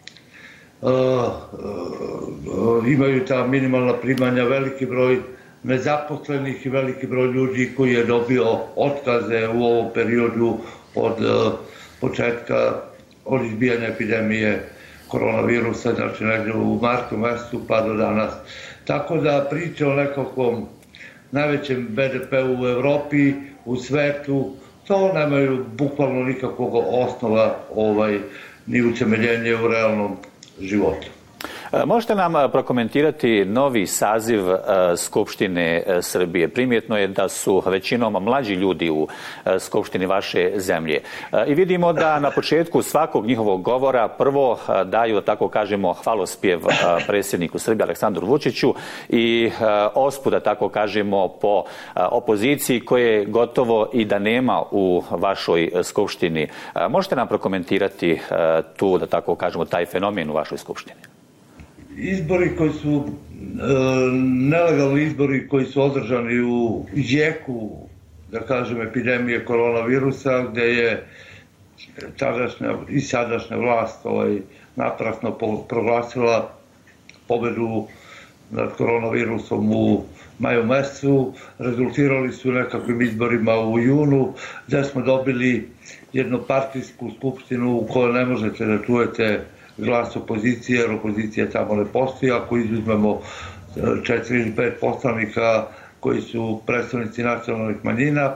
S16: imaju ta minimalna primanja, veliki broj nezaposlenih i veliki broj ljudi koji je dobio otkaze u ovom periodu od početka, od izbijanja epidemije koronavirusa, znači negdje u martu mesecu pa do danas. Tako da priče o nekakvom najvećem be de pe-u u Evropi, u svetu, to nemaju bukvalno nikakvog osnova ovaj, ni utemeljenje u realnom životu.
S12: Možete nam prokomentirati novi saziv Skupštine Srbije? Primjetno je da su većinom mlađi ljudi u Skupštini vaše zemlje. I vidimo da na početku svakog njihovog govora prvo daju, tako kažemo, hvalospjev predsjedniku Srbije Aleksandru Vučiću i ospu, da tako kažemo, po opoziciji koje gotovo i da nema u vašoj Skupštini. Možete nam prokomentirati tu, da tako kažemo, taj fenomen u vašoj Skupštini?
S16: Izbori koji su, nelegalni izbori koji su održani u jeku, da kažem, epidemije koronavirusa, gde je tadašnja i sadašnja vlast ovaj, naprasno proglasila pobedu nad koronavirusom u maju mesecu, rezultirali su nekakvim izborima u junu, gde smo dobili jednopartijsku skupštinu u kojoj ne možete da čujete glas opozicije, jer opozicija tamo ne postoji. Ako izuzmemo četiri ili pet poslanika koji su predstavnici nacionalnih manjina,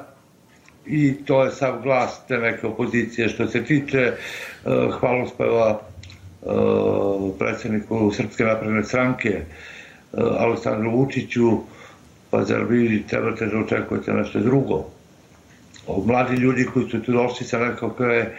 S16: i to je sav glas te neke opozicije. Što se tiče uh, hvalospeva uh, predsjedniku Srpske napredne stranke uh, Aleksandru Vučiću, pa zar vi trebate da očekujete nešto drugo? O, mladi ljudi koji su tu došli sa nekakve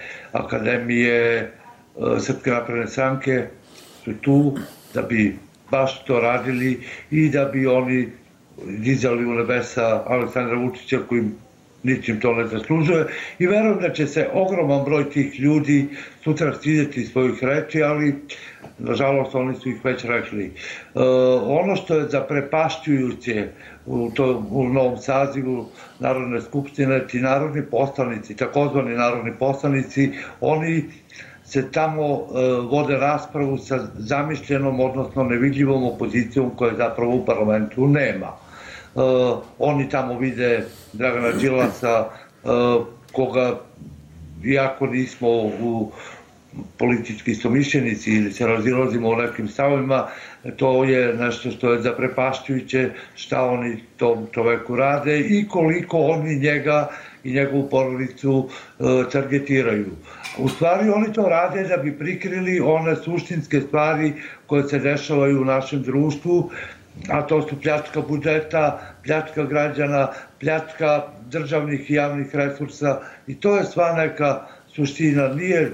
S16: akademije uh, Srpske napredne stranke su tu da bi baš to radili i da bi oni dizali u nebesa Aleksandra Vučića koji ničim to ne zaslužuje, i verujem da će se ogroman broj tih ljudi sutra stidjeti svojih reči, ali nažalost oni su ih već rekli. E, ono što je zaprepašćujuće u, to, u novom sazivu Narodne skupštine, ti narodni poslanici, takozvani narodni poslanici, oni se tamo e, vode raspravu sa zamišljenom, odnosno nevidljivom opozicijom koja zapravo u parlamentu nema. Uh, oni tamo vide Dragana Đilasa, uh, koga, iako nismo u politički istomišljenici ili se razilazimo u nekim stavovima, to je nešto što je zaprepašćujuće šta oni tom čoveku rade i koliko oni njega i njegovu porodicu uh, targetiraju. U stvari oni to rade da bi prikrili one suštinske stvari koje se dešavaju u našem društvu, a to su pljačka budžeta, pljačka građana, pljačka državnih i javnih resursa, i to je sva neka suština. Nije,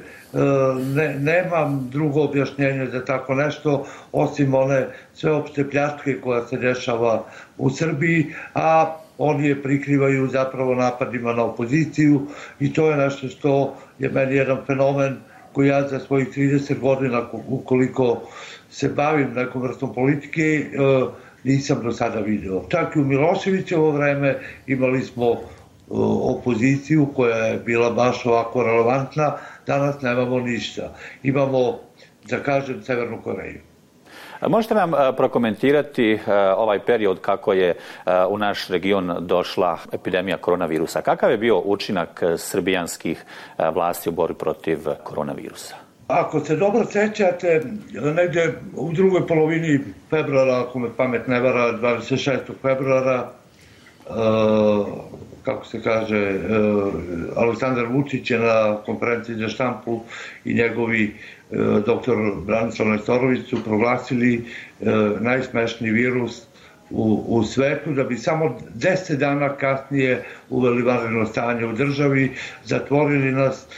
S16: ne, nemam drugo objašnjenje za tako nešto, osim one sveopšte pljačke koja se dešava u Srbiji, a oni je prikrivaju zapravo napadima na opoziciju, i to je nešto što je meni jedan fenomen koji ja za svojih trideset godina, ukoliko se bavim nekom vrstom politike, nisam do sada video. Čak i u Miloševićevo vreme imali smo opoziciju koja je bila baš ovako relevantna, danas nemamo ništa. Imamo, da kažem, Severnu Koreju.
S12: Možete nam prokomentirati ovaj period kako je u naš region došla epidemija koronavirusa? Kakav je bio učinak srbijanskih vlasti u borbi protiv koronavirusa?
S16: Ako se dobro sećate, negdje u drugoj polovini februara, ako me pamet ne vara, dvadeset šestog februara, kako se kaže, Aleksandar Vučić je na konferenciji za štampu i njegovi doktor Branislav Nestorović su proglasili najsmešniji virus u, u svetu, da bi samo deset dana kasnije uveli vanredno stanje u državi, zatvorili nas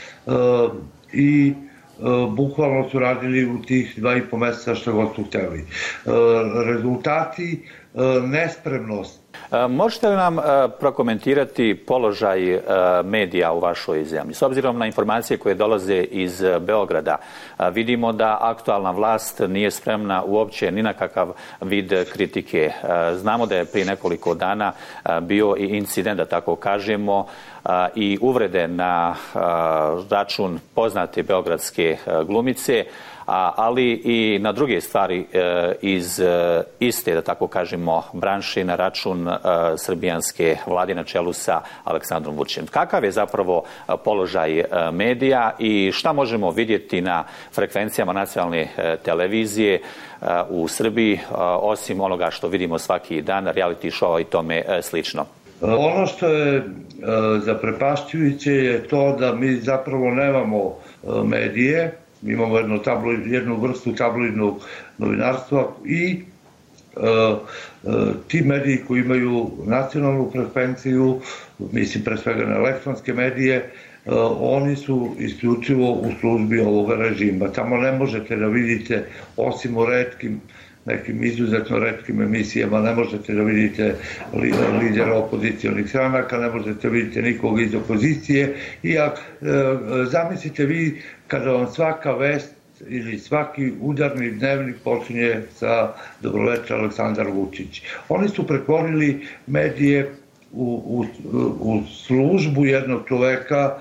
S16: i bukvalno su radili u tih dva i po meseca što god su hteli. Rezultati, nespremnost.
S12: Možete li nam prokomentirati položaj medija u vašoj zemlji? S obzirom na informacije koje dolaze iz Beograda, vidimo da aktualna vlast nije spremna uopće ni na kakav vid kritike. Znamo da je prije nekoliko dana bio i incident, da tako kažemo, i uvrede na račun poznate beogradske glumice, ali i na druge stvari iz iste, da tako kažemo, branše na račun srbijanske vlade na čelu sa Aleksandrom Vučićem. Kakav je zapravo položaj medija i šta možemo vidjeti na frekvencijama nacionalne televizije u Srbiji, osim onoga što vidimo svaki dan, reality show i tome slično?
S16: Ono što je zaprepašćujuće je to da mi zapravo nemamo medije, imamo jednu, tabloid, jednu vrstu tabloidnog novinarstva i e, e, ti mediji koji imaju nacionalnu frekvenciju, mislim pre svega na elektronske medije, e, oni su isključivo u službi ovoga režima. Tamo ne možete da vidite, osim u retkim, nekim izuzetno retkim emisijama, ne možete da vidite lidera opozicijonih stranaka, ne možete vidjeti nikog iz opozicije. I ak, e, zamislite vi kada vam svaka vest ili svaki udarni dnevnik počinje sa dobroveče Aleksandar Vučić. Oni su pretvorili medije u, u, u službu jednog čoveka,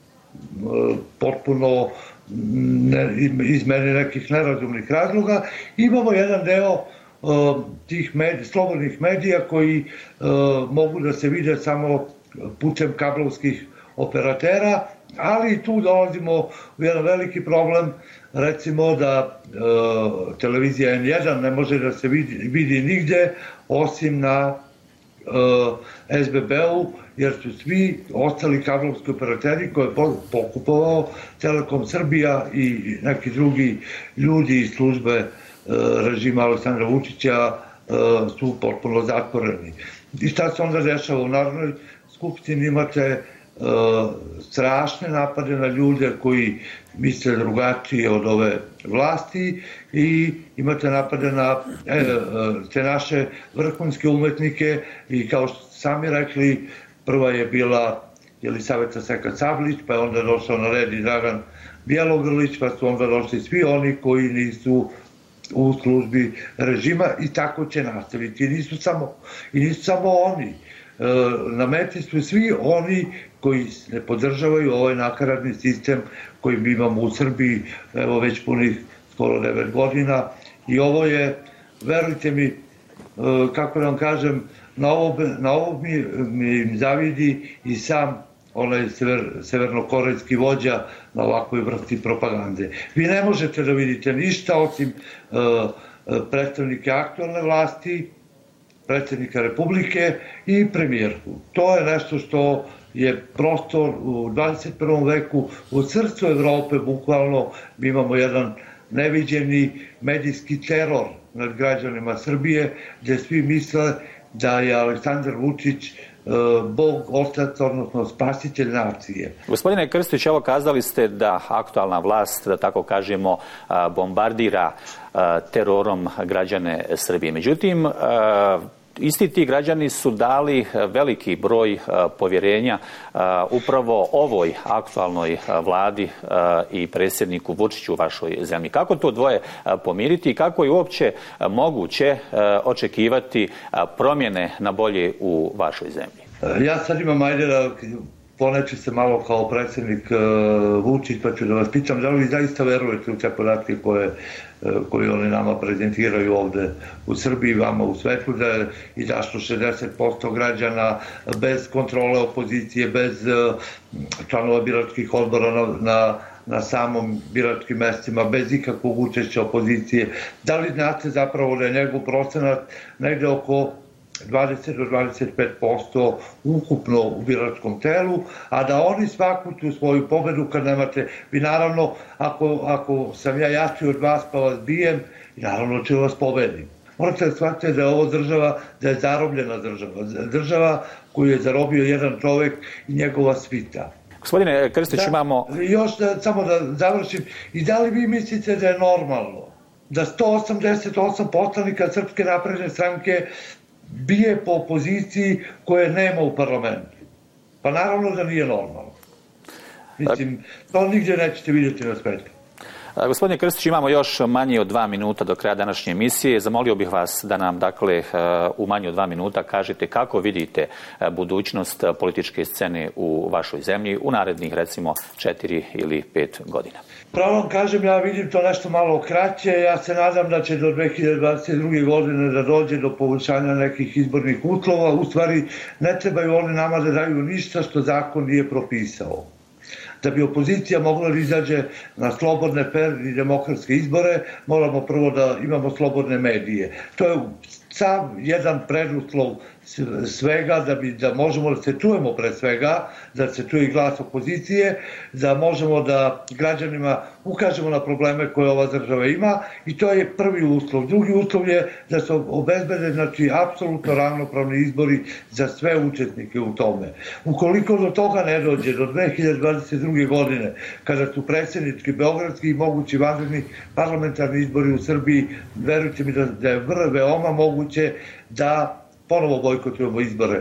S16: potpuno ne, iz meni nekih nerazumnih razloga. Imamo jedan deo tih medija, slobodnih medija koji mogu da se vide samo putem kablovskih operatera, ali tu dolazimo u jedan veliki problem, recimo da televizija N jedan ne može da se vidi, vidi nigde osim na S B B-u, jer su svi ostali kablovski operateri koje je pokupovao Telekom Srbija i neki drugi ljudi iz službe režima Aleksandra Vučića su potpuno zatvoreni. I šta se onda dešava? U Narodnoj skupštini imate strašne napade na ljude koji misle drugačije od ove vlasti i imate napade na te naše vrhunske umetnike i kao što sami rekli, prva je bila Jelisaveta Seka-Sablić, pa je onda došao na red i Dragan Bjelogrlić, pa su onda došli svi oni koji nisu u službi režima i tako će nastaviti. I nisu samo, i nisu samo oni. Na meti su svi oni koji ne podržavaju ovaj nakaradni sistem koji mi imamo u Srbiji, evo već punih skoro devet godina. I ovo je, verujte mi, kako da vam kažem, na ovo, na ovo mi, mi zavidi i sam onaj sever, severnokorejski vođa na ovakvoj vrsti propagande. Vi ne možete da vidite ništa osim uh, predstavnike aktualne vlasti, predsjednika Republike i premijerku. To je nešto što je prostor u dvadeset prvom veku, u srcu Evrope, bukvalno mi imamo jedan neviđeni medijski teror nad građanima Srbije, gdje svi misle da je Aleksandar Vučić Bog, otac, odnosno spasitelj nacije.
S12: Gospodine Krstić, evo kazali ste da aktualna vlast, da tako kažemo, bombardira terorom građane Srbije. Međutim, isti ti građani su dali veliki broj povjerenja upravo ovoj aktualnoj vladi i predsjedniku Vučiću u vašoj zemlji. Kako to dvoje pomiriti i kako je uopće moguće očekivati promjene na bolje u vašoj zemlji?
S16: Ja sad imam, ajde da poneću se malo kao predsjednik Vučić, pa ću da vas pitam da li vi zaista verujete u te podatke koje koji oni nama prezentiraju ovde u Srbiji, vama u svetu, da je izašlo šezdeset posto građana bez kontrole opozicije, bez članova biračkih odbora na, na, na samom biračkim mestima, bez ikakvog učešća opozicije. Da li znate zapravo da je njegov procenat negde oko dvadeset do dvadeset pet posto ukupno u biračkom telu, a da oni svaku tu svoju pobedu, kad nemate, vi naravno, ako, ako sam ja jači od vas pa vas bijem, naravno ću vas pobedim. Morate da shvatite da je ovo država, da je zarobljena država, država koju je zarobio jedan čovek i njegova svita.
S12: Gospodine Krstić, da, imamo...
S16: Još da, samo da završim, i da li vi mislite da je normalno da sto osamdeset osam poslanika Srpske napredne stranke bije po opoziciji koje nema u parlamentu? Pa naravno da nije normalno. Mislim, to nigdje nećete vidjeti na svetu.
S12: Gospodine Krstić, imamo još manje od dva minuta do kraja današnje emisije. Zamolio bih vas da nam, dakle, u manje od dva minuta kažete kako vidite budućnost političke scene u vašoj zemlji u narednih, recimo, četiri ili pet godina.
S16: Pravo vam kažem, ja vidim to nešto malo kraće. Ja se nadam da će do dve hiljade dvadeset druge. godine da dođe do poboljšanja nekih izbornih uslova. U stvari, ne trebaju oni nama da daju ništa što zakon nije propisao. Da bi opozicija mogla da izađe na slobodne, fer i demokratske izbore, moramo prvo da imamo slobodne medije. To je sam jedan preduslov svega, da, bi, da možemo da se čujemo pre svega, da se čuje glas opozicije, da možemo da građanima ukažemo na probleme koje ova država ima, i to je prvi uslov. Drugi uslov je da se obezbede, znači, apsolutno ravnopravni izbori za sve učesnike u tome. Ukoliko do toga ne dođe do dve hiljade dvadeset druge. godine, kada su predsjednički, beogradski i mogući vanredni parlamentarni izbori u Srbiji, verujte mi da, da je veoma moguće da ponovo bojkotujemo izbore.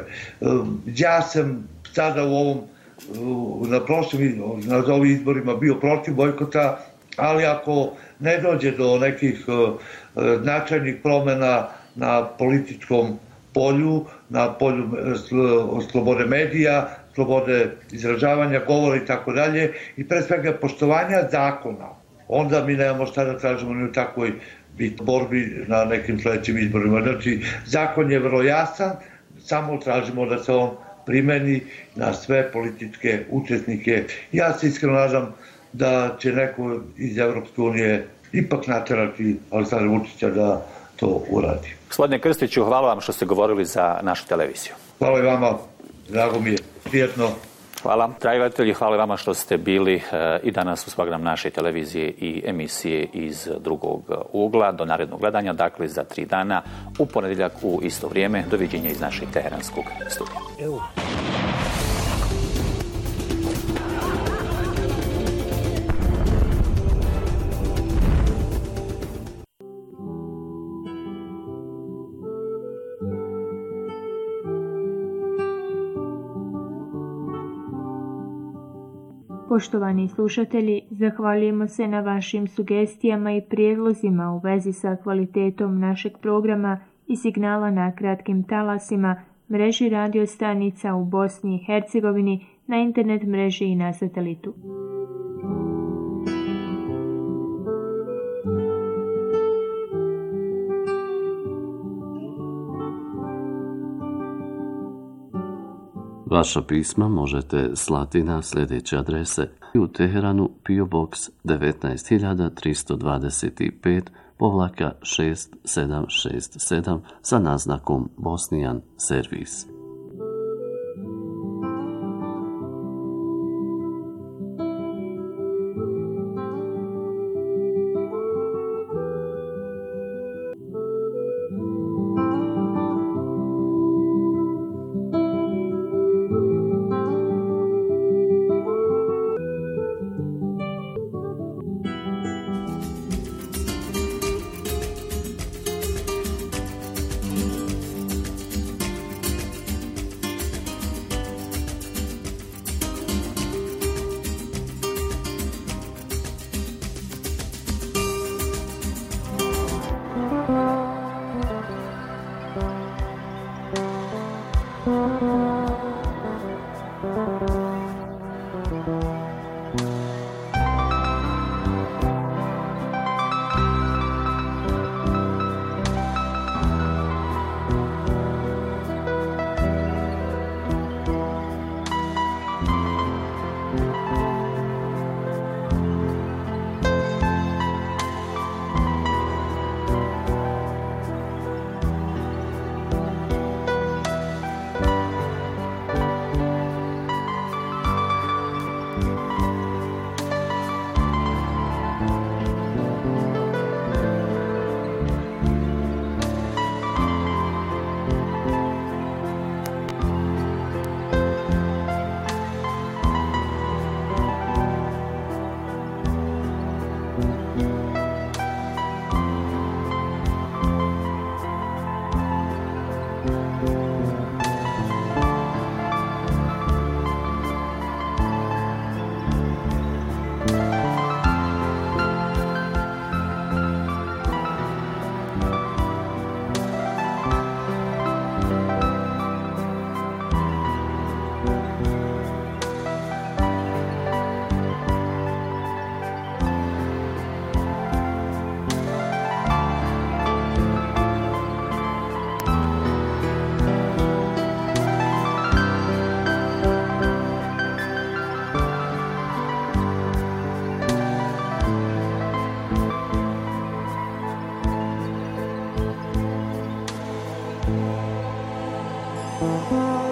S16: Ja sam sada u ovom, na prošlim, na ovim izborima bio protiv bojkota, ali ako ne dođe do nekih značajnih promjena na političkom polju, na polju slobode medija, slobode izražavanja, govora i tako dalje, i pre svega poštovanja zakona, onda mi nemamo šta da tražimo ni u takvoj biti borbi na nekim sledećim izborima. Znači, zakon je vrlo jasan, samo tražimo da se on primeni na sve političke učesnike. Ja se iskreno nadam da će neko iz Evropske unije ipak naterati Aleksandra Vučića da to uradi.
S12: Gospodine Krstiću, hvala vam što ste govorili za našu televiziju.
S16: Hvala i vama, drago mi je, prijetno.
S12: Hvala. Dragi gledatelji, hvala vama što ste bili i danas uz program naše televizije i emisije iz drugog ugla. Do narednog gledanja, dakle za tri dana, u ponedjeljak u isto vrijeme. Doviđenja iz našeg teheranskog studija. Evo.
S17: Poštovani slušatelji, zahvaljujemo se na vašim sugestijama i prijedlozima u vezi sa kvalitetom našeg programa i signala na kratkim talasima, mreži radio stanica u Bosni i Hercegovini, na internet mreži i na satelitu.
S4: Vaša pisma možete slati na sljedeće adrese: u Teheranu P O Box devetnaest hiljada tristo dvadeset pet povlaka šest sedam šest sedam sa naznakom Bosnian Servis.
S6: Thank you.